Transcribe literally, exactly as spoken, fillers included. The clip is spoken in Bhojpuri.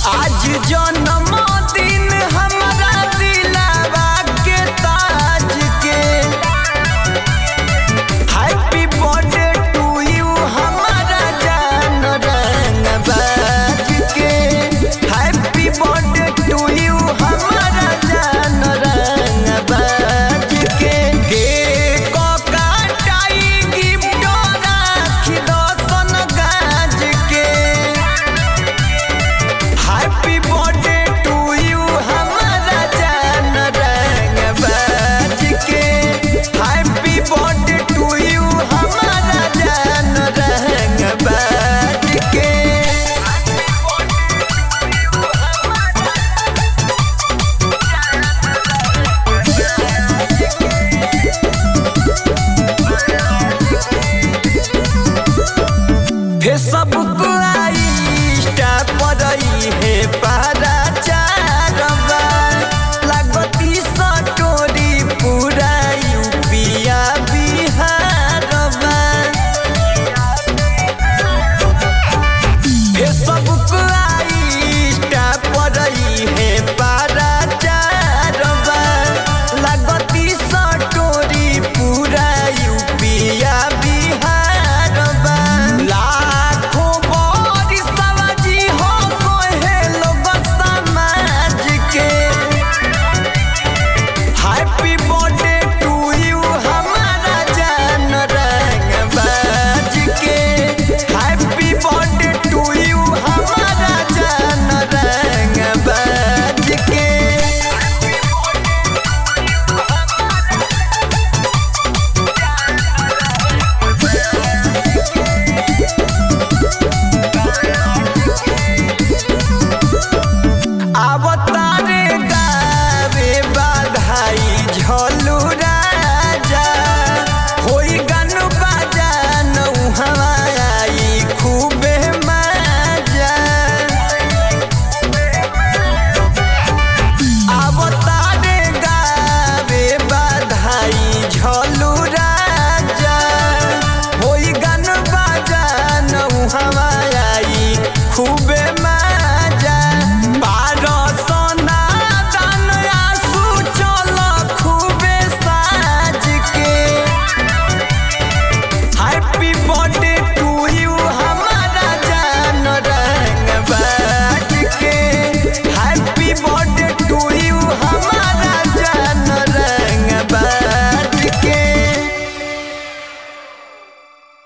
आज जन्मदिन हमरा दिलावा के ताज के। हैप्पी बर्थडे टू यू हमारा जान रंगबाज के। हैप्पी बर्थडे टू यू हमारा जान रंगबाज के। केक काटाई गिफ्ट राखी दसन गाज के। हैप्पी बर्थडे टू यू हमारा जान रंगबाज के। हैप्पी बर्थडे टू यू हमारा जान रंगबाज के। फेसबुक इंस्टा पर है